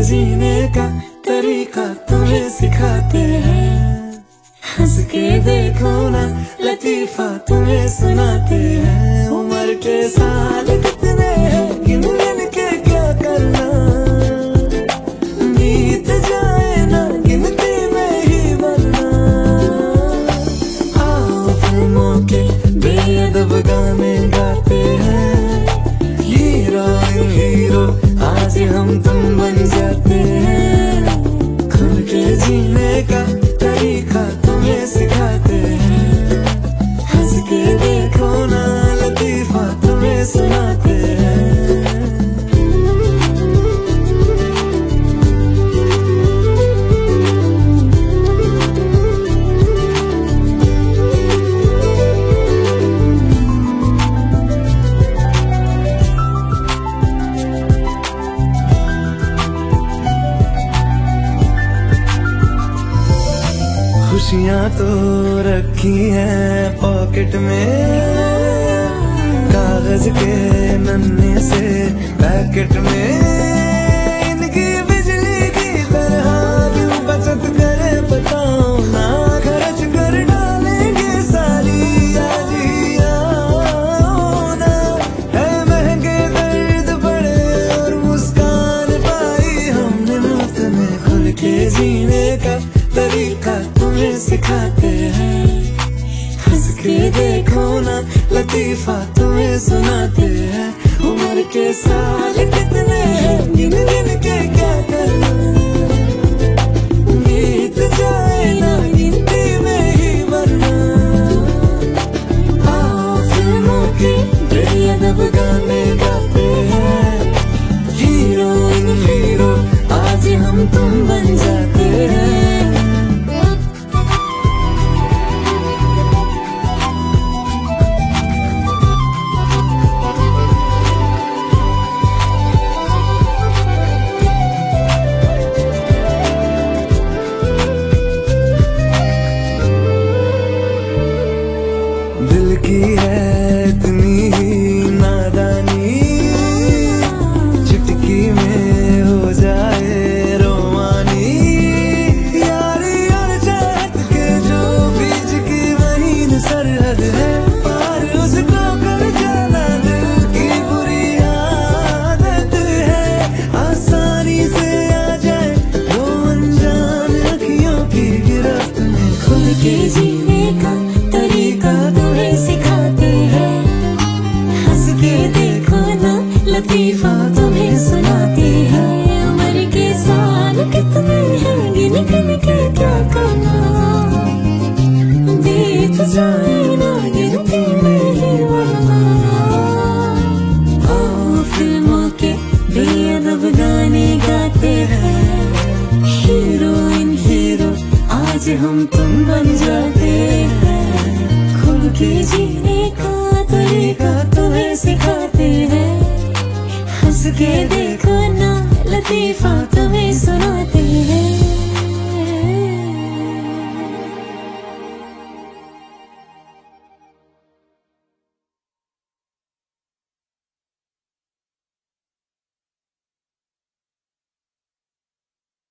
जीने का तरीका तुम्हें सिखाते हैं। हंस के देखो ना लतीफा तुम्हें सुनाते हैं। उम्र के साल कितने हैं गिन गिन के क्या करना, बीत जाए ना गिनती में ही मरना। आओ फिल्मों के बेअदब गाने गाते हैं, हीरो हीरो आज हम तुम बन जाते हैं। खुल के जीने का तरीका तुम्हें सिखाते हैं। हंस के देखो ना लतीफा तुम्हें सुनाते हैं। खुशियाँ तो रखी हैं पॉकेट में, कागज के नन्हे से पैकेट में। इनकी बिजली की तरह क्यों बचत करे बताओ ना, खर्च कर डालेंगे सारी यादियाँ ना। है महंगे दर्द पड़े और मुस्कान पाई हमने मुफ्त में। खुल के जीने का तरीका तुम्हें सिखाते हैं। हंस के देखो ना लतीफा तुम्हें सुनाते हैं। उम्र के साल कितने हैं गिन गिन के क्या करना, बीत जाए ना गिनती में ही मरना। आओ फिल्मों के बेअदब गाने गाते हैं, हीरो हीरो आज हम तुम बन जाते हैं। दिल की है इतनी ही नादानी, चुटकी में हो जाए रोमानी। यारी और चाहत के जो बीच की वही सरहद है, पार उसको कर जाना दिल की बुरी आदत है। आसानी से आ जाए वो अनजान अखियों की गिरफ्त में। खुल के जीने का तरीका तुम्हें सिखाते हैं। हंस के देखो ना लतीफा तुम्हें सुनाते हैं। उम्र के साल कितने हैं गिन गिन के क्या करना, बीत जाए ना गिनती में ही मरना। आओ फिल्मों के बेअदब गाने गाते हैं, हीरोइन हीरो आज हम तुम बन जाते हैं। खुल के जीने का तरीका तुम्हें सिखाते हैं। हंस के देखो ना लतीफा